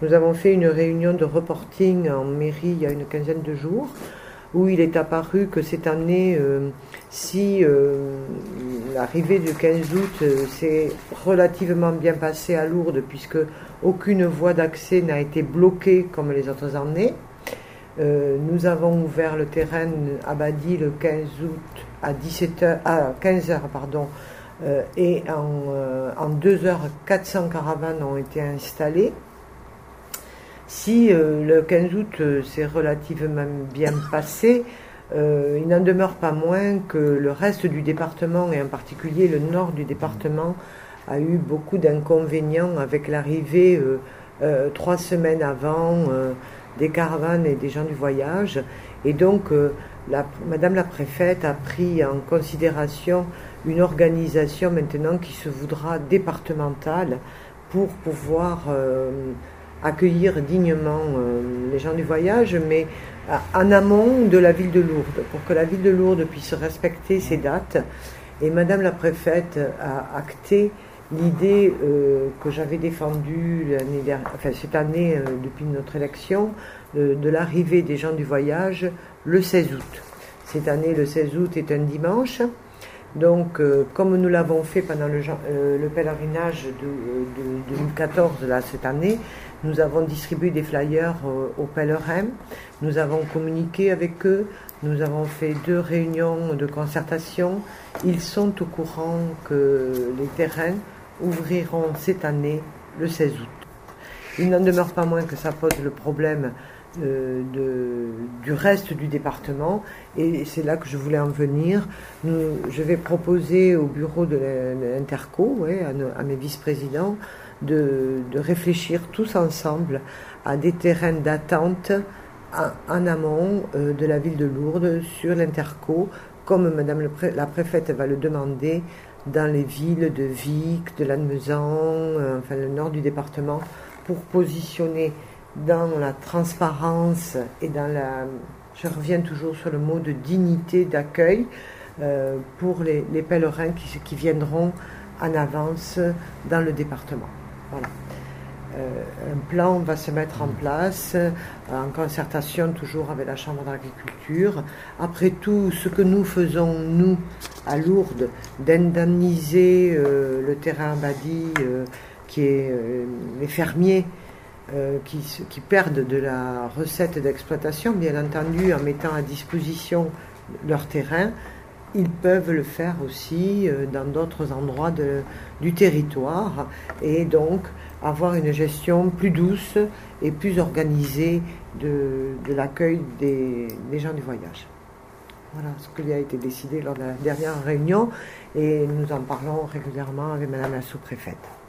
Nous avons fait une réunion de reporting en mairie il y a une quinzaine de jours, où il est apparu que cette année, si l'arrivée du 15 août s'est relativement bien passée à Lourdes, puisque aucune voie d'accès n'a été bloquée comme les autres années, nous avons ouvert le terrain à Badi le 15 août à 15h, et en 2 heures, 400 caravanes ont été installées. Si le 15 août s'est relativement bien passé, il n'en demeure pas moins que le reste du département, et en particulier le nord du département, a eu beaucoup d'inconvénients avec l'arrivée 3 semaines avant des caravanes et des gens du voyage. Et donc, Madame la préfète a pris en considération une organisation maintenant qui se voudra départementale pour pouvoir accueillir dignement les gens du voyage, mais en amont de la ville de Lourdes, pour que la ville de Lourdes puisse respecter ses dates. Et Madame la préfète a acté l'idée que j'avais défendue cette année, depuis notre élection, de l'arrivée des gens du voyage le 16 août. Cette année, le 16 août est un dimanche. Donc, comme nous l'avons fait pendant le pèlerinage de 2014, là, cette année, nous avons distribué des flyers aux pèlerins, nous avons communiqué avec eux, nous avons fait 2 réunions de concertation. Ils sont au courant que les terrains ouvriront cette année le 16 août. Il n'en demeure pas moins que ça pose le problème du reste du département, et c'est là que je voulais en venir. Je vais proposer au bureau de l'Interco, à mes vice-présidents, de réfléchir tous ensemble à des terrains d'attente en amont de la ville de Lourdes sur l'Interco, comme Madame la préfète va le demander dans les villes de Vic, de Lannemezan, enfin le nord du département, pour positionner dans la transparence et je reviens toujours sur le mot de dignité d'accueil pour les pèlerins qui viendront en avance dans le département. Voilà. Un plan va se mettre en place en concertation toujours avec la Chambre d'agriculture. Après tout, ce que nous faisons, nous, à Lourdes, d'indemniser le terrain à Badi, qui est les fermiers, qui perdent de la recette d'exploitation, bien entendu, en mettant à disposition leur terrain, ils peuvent le faire aussi dans d'autres endroits du territoire, et donc avoir une gestion plus douce et plus organisée de l'accueil des gens du voyage. Voilà ce qui a été décidé lors de la dernière réunion, et nous en parlons régulièrement avec Madame la sous-préfète.